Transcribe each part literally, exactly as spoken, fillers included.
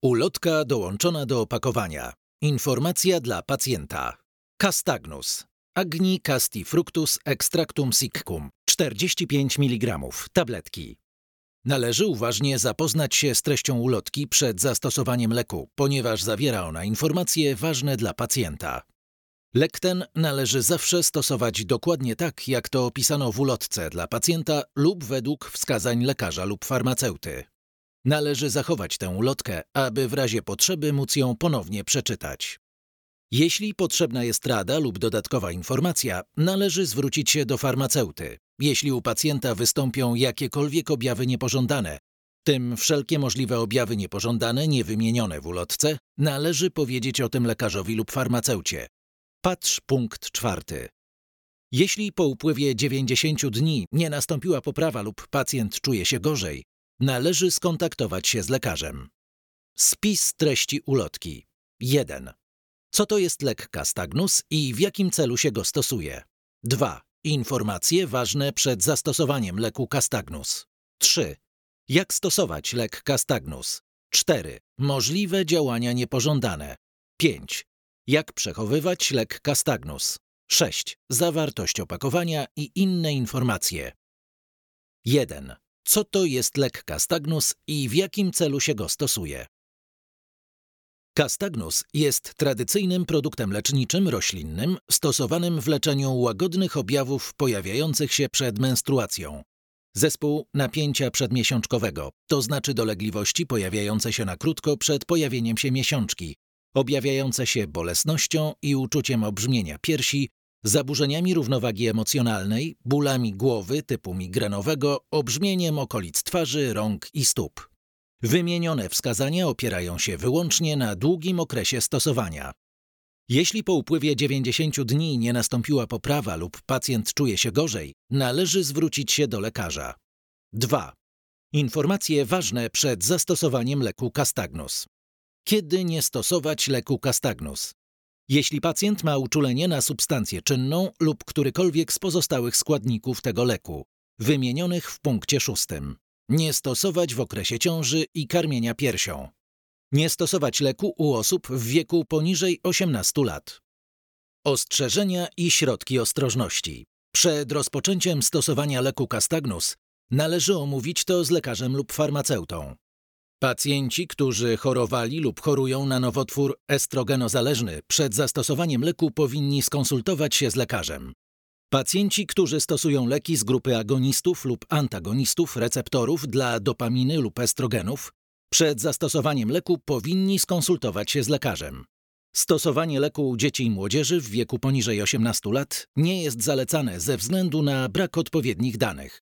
Ulotka dołączona do opakowania. Informacja dla pacjenta. Castagnus. Agni casti fructus extractum siccum. czterdzieści pięć miligramów. Tabletki. Należy uważnie zapoznać się z treścią ulotki przed zastosowaniem leku, ponieważ zawiera ona informacje ważne dla pacjenta. Lek ten należy zawsze stosować dokładnie tak, jak to opisano w ulotce dla pacjenta lub według wskazań lekarza lub farmaceuty. Należy zachować tę ulotkę, aby w razie potrzeby móc ją ponownie przeczytać. Jeśli potrzebna jest rada lub dodatkowa informacja, należy zwrócić się do farmaceuty. Jeśli u pacjenta wystąpią jakiekolwiek objawy niepożądane, w tym wszelkie możliwe objawy niepożądane niewymienione w ulotce, należy powiedzieć o tym lekarzowi lub farmaceucie. Patrz punkt czwarty. Jeśli po upływie dziewięćdziesięciu dni nie nastąpiła poprawa lub pacjent czuje się gorzej, należy skontaktować się z lekarzem. Spis treści ulotki. jeden. Co to jest lek Castagnus i w jakim celu się go stosuje? dwa. Informacje ważne przed zastosowaniem leku Castagnus. trzy. Jak stosować lek Castagnus? cztery. Możliwe działania niepożądane. pięć. Jak przechowywać lek Castagnus? sześć. Zawartość opakowania i inne informacje. jeden. Co to jest lek Castagnus i w jakim celu się go stosuje? Castagnus jest tradycyjnym produktem leczniczym roślinnym stosowanym w leczeniu łagodnych objawów pojawiających się przed menstruacją. Zespół napięcia przedmiesiączkowego, to znaczy dolegliwości pojawiające się na krótko przed pojawieniem się miesiączki, objawiające się bolesnością i uczuciem obrzmienia piersi, zaburzeniami równowagi emocjonalnej, bólami głowy typu migrenowego, obrzmieniem okolic twarzy, rąk i stóp. Wymienione wskazania opierają się wyłącznie na długim okresie stosowania. Jeśli po upływie dziewięćdziesięciu dni nie nastąpiła poprawa lub pacjent czuje się gorzej, należy zwrócić się do lekarza. dwa. Informacje ważne przed zastosowaniem leku Castagnus. Kiedy nie stosować leku Castagnus? Jeśli pacjent ma uczulenie na substancję czynną lub którykolwiek z pozostałych składników tego leku, wymienionych w punkcie szóstym. Nie stosować w okresie ciąży i karmienia piersią. Nie stosować leku u osób w wieku poniżej osiemnastu lat. Ostrzeżenia i środki ostrożności. Przed rozpoczęciem stosowania leku Castagnus należy omówić to z lekarzem lub farmaceutą. Pacjenci, którzy chorowali lub chorują na nowotwór estrogenozależny, przed zastosowaniem leku powinni skonsultować się z lekarzem. Pacjenci, którzy stosują leki z grupy agonistów lub antagonistów receptorów dla dopaminy lub estrogenów, przed zastosowaniem leku powinni skonsultować się z lekarzem. Stosowanie leku u dzieci i młodzieży w wieku poniżej osiemnastu lat nie jest zalecane ze względu na brak odpowiednich danych.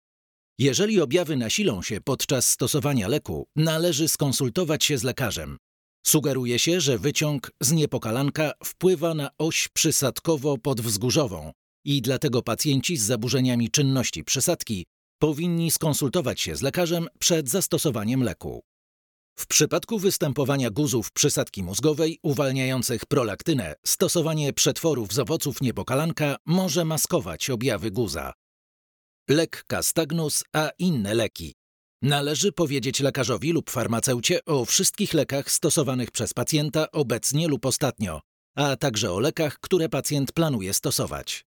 Jeżeli objawy nasilą się podczas stosowania leku, należy skonsultować się z lekarzem. Sugeruje się, że wyciąg z niepokalanka wpływa na oś przysadkowo-podwzgórzową i dlatego pacjenci z zaburzeniami czynności przysadki powinni skonsultować się z lekarzem przed zastosowaniem leku. W przypadku występowania guzów przysadki mózgowej uwalniających prolaktynę, stosowanie przetworów z owoców niepokalanka może maskować objawy guza. Lek Castagnus, a inne leki. Należy powiedzieć lekarzowi lub farmaceucie o wszystkich lekach stosowanych przez pacjenta obecnie lub ostatnio, a także o lekach, które pacjent planuje stosować.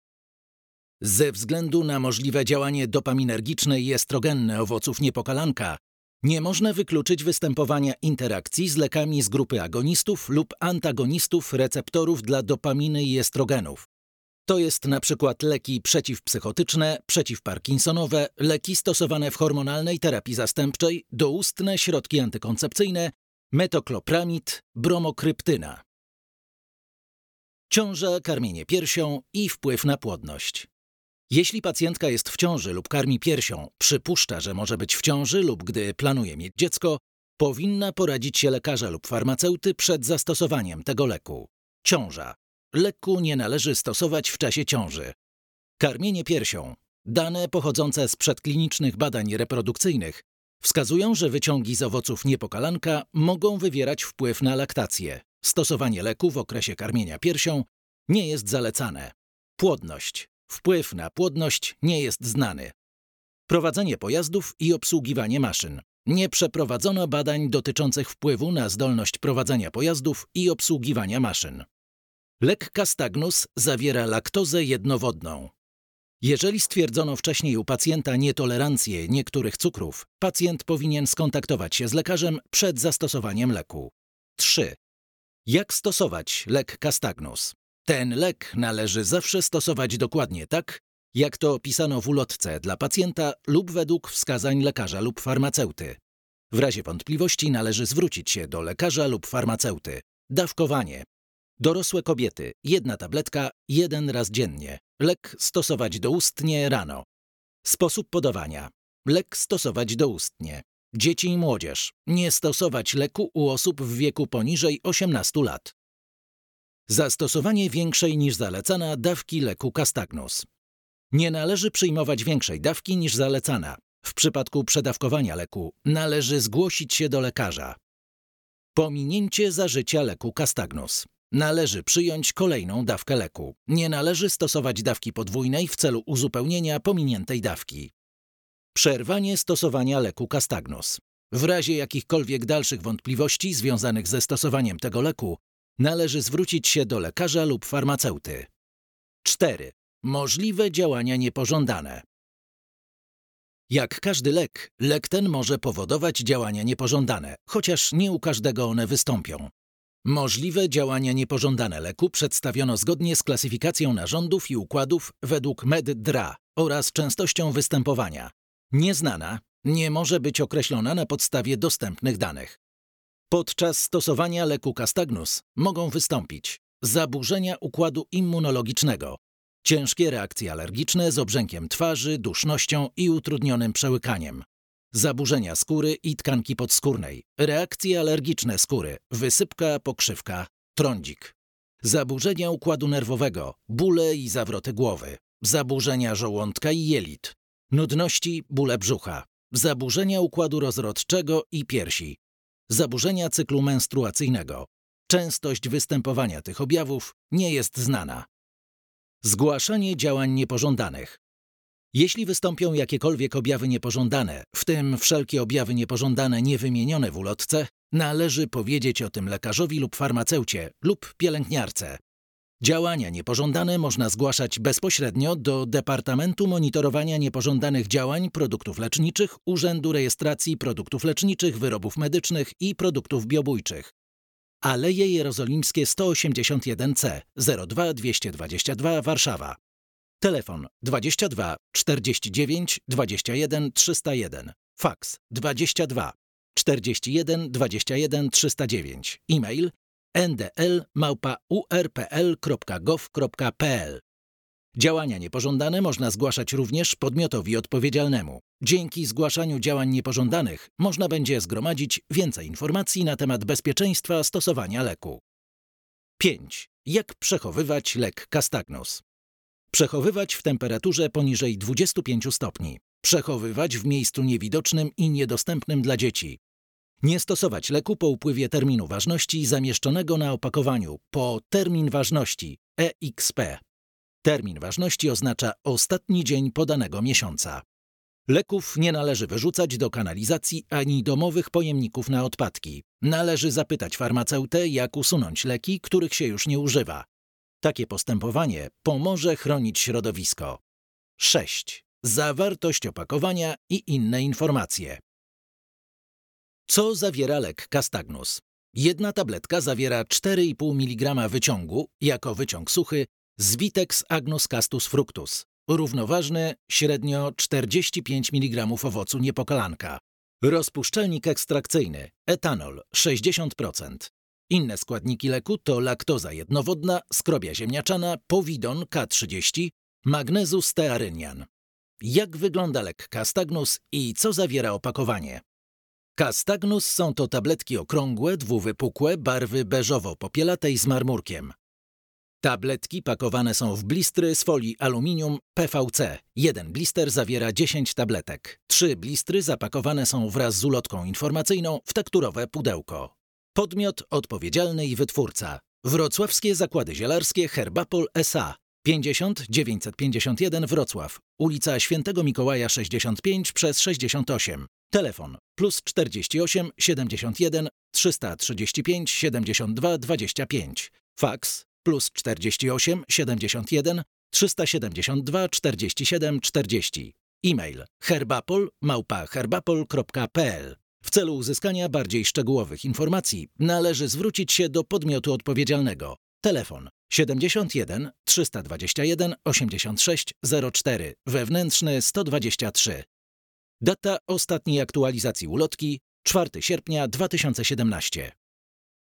Ze względu na możliwe działanie dopaminergiczne i estrogenne owoców niepokalanka, nie można wykluczyć występowania interakcji z lekami z grupy agonistów lub antagonistów receptorów dla dopaminy i estrogenów. To jest na przykład leki przeciwpsychotyczne, przeciwparkinsonowe, leki stosowane w hormonalnej terapii zastępczej, doustne środki antykoncepcyjne, metoklopramid, bromokryptyna. Ciąża, karmienie piersią i wpływ na płodność. Jeśli pacjentka jest w ciąży lub karmi piersią, przypuszcza, że może być w ciąży lub gdy planuje mieć dziecko, powinna poradzić się lekarza lub farmaceuty przed zastosowaniem tego leku. Ciąża. Leku nie należy stosować w czasie ciąży. Karmienie piersią. Dane pochodzące z przedklinicznych badań reprodukcyjnych wskazują, że wyciągi z owoców niepokalanka mogą wywierać wpływ na laktację. Stosowanie leku w okresie karmienia piersią nie jest zalecane. Płodność. Wpływ na płodność nie jest znany. Prowadzenie pojazdów i obsługiwanie maszyn. Nie przeprowadzono badań dotyczących wpływu na zdolność prowadzenia pojazdów i obsługiwania maszyn. Lek Castagnus zawiera laktozę jednowodną. Jeżeli stwierdzono wcześniej u pacjenta nietolerancję niektórych cukrów, pacjent powinien skontaktować się z lekarzem przed zastosowaniem leku. trzy. Jak stosować lek Castagnus? Ten lek należy zawsze stosować dokładnie tak, jak to opisano w ulotce dla pacjenta lub według wskazań lekarza lub farmaceuty. W razie wątpliwości należy zwrócić się do lekarza lub farmaceuty. Dawkowanie. Dorosłe kobiety, jedna tabletka, jeden raz dziennie. Lek stosować doustnie rano. Sposób podawania. Lek stosować doustnie. Dzieci i młodzież. Nie stosować leku u osób w wieku poniżej osiemnastu lat. Zastosowanie większej niż zalecana dawki leku Castagnus. Nie należy przyjmować większej dawki niż zalecana. W przypadku przedawkowania leku należy zgłosić się do lekarza. Pominięcie zażycia leku Castagnus. Należy przyjąć kolejną dawkę leku. Nie należy stosować dawki podwójnej w celu uzupełnienia pominiętej dawki. Przerwanie stosowania leku Castagnus. W razie jakichkolwiek dalszych wątpliwości związanych ze stosowaniem tego leku należy zwrócić się do lekarza lub farmaceuty. cztery. Możliwe działania niepożądane. Jak każdy lek, lek ten może powodować działania niepożądane, chociaż nie u każdego one wystąpią. Możliwe działania niepożądane leku przedstawiono zgodnie z klasyfikacją narządów i układów według Med-Dra oraz częstością występowania. Nieznana, nie może być określona na podstawie dostępnych danych. Podczas stosowania leku Castagnus mogą wystąpić zaburzenia układu immunologicznego, ciężkie reakcje alergiczne z obrzękiem twarzy, dusznością i utrudnionym przełykaniem, zaburzenia skóry i tkanki podskórnej, reakcje alergiczne skóry, wysypka, pokrzywka, trądzik, zaburzenia układu nerwowego, bóle i zawroty głowy, zaburzenia żołądka i jelit, nudności, bóle brzucha, zaburzenia układu rozrodczego i piersi, zaburzenia cyklu menstruacyjnego. Częstość występowania tych objawów nie jest znana. Zgłaszanie działań niepożądanych. Jeśli wystąpią jakiekolwiek objawy niepożądane, w tym wszelkie objawy niepożądane niewymienione w ulotce, należy powiedzieć o tym lekarzowi lub farmaceucie lub pielęgniarce. Działania niepożądane można zgłaszać bezpośrednio do Departamentu Monitorowania Niepożądanych Działań Produktów Leczniczych Urzędu Rejestracji Produktów Leczniczych, Wyrobów Medycznych i Produktów Biobójczych. Aleje Jerozolimskie sto osiemdziesiąt jeden C, zero dwa dwieście dwadzieścia dwa, Warszawa. Telefon dwadzieścia dwa czterdzieści dziewięć dwadzieścia jeden trzysta jeden. Faks dwadzieścia dwa czterdzieści jeden dwadzieścia jeden trzysta dziewięć. E-mail n d l małpa u r p l kropka gov kropka p l. Działania niepożądane można zgłaszać również podmiotowi odpowiedzialnemu. Dzięki zgłaszaniu działań niepożądanych można będzie zgromadzić więcej informacji na temat bezpieczeństwa stosowania leku. pięć. Jak przechowywać lek Castagnus? Przechowywać w temperaturze poniżej dwudziestu pięciu stopni. Przechowywać w miejscu niewidocznym i niedostępnym dla dzieci. Nie stosować leku po upływie terminu ważności zamieszczonego na opakowaniu po termin ważności E X P. Termin ważności oznacza ostatni dzień podanego miesiąca. Leków nie należy wyrzucać do kanalizacji ani domowych pojemników na odpadki. Należy zapytać farmaceutę, jak usunąć leki, których się już nie używa. Takie postępowanie pomoże chronić środowisko. sześć. Zawartość opakowania i inne informacje. Co zawiera lek Castagnus? Jedna tabletka zawiera cztery i pół miligrama wyciągu, jako wyciąg suchy, z Vitex agnus castus fructus, równoważny średnio czterdzieści pięć miligramów owocu niepokalanka. Rozpuszczalnik ekstrakcyjny, etanol sześćdziesiąt procent. Inne składniki leku to laktoza jednowodna, skrobia ziemniaczana, powidon K trzydzieści, magnezus stearynian. Jak wygląda lek Castagnus i co zawiera opakowanie? Castagnus są to tabletki okrągłe, dwuwypukłe, barwy beżowo-popielatej z marmurkiem. Tabletki pakowane są w blistry z folii aluminium P V C. Jeden blister zawiera dziesięć tabletek. Trzy blistry zapakowane są wraz z ulotką informacyjną w tekturowe pudełko. Podmiot odpowiedzialny i wytwórca. Wrocławskie Zakłady Zielarskie Herbapol S A. pięćdziesiąt dziewięćset pięćdziesiąt jeden Wrocław, ulica Świętego Mikołaja sześćdziesiąt pięć przez sześćdziesiąt osiem. Telefon plus czterdzieści osiem siedemdziesiąt jeden trzysta trzydzieści pięć siedemdziesiąt dwa dwadzieścia pięć. Faks plus czterdzieści osiem siedemdziesiąt jeden trzysta siedemdziesiąt dwa czterdzieści siedem czterdzieści. E-mail herbapol małpa herbapol kropka p l. W celu uzyskania bardziej szczegółowych informacji należy zwrócić się do podmiotu odpowiedzialnego. Telefon siedemdziesiąt jeden trzysta dwadzieścia jeden osiemdziesiąt sześć zero cztery, wewnętrzny sto dwadzieścia trzy. Data ostatniej aktualizacji ulotki czwartego sierpnia dwa tysiące siedemnastego.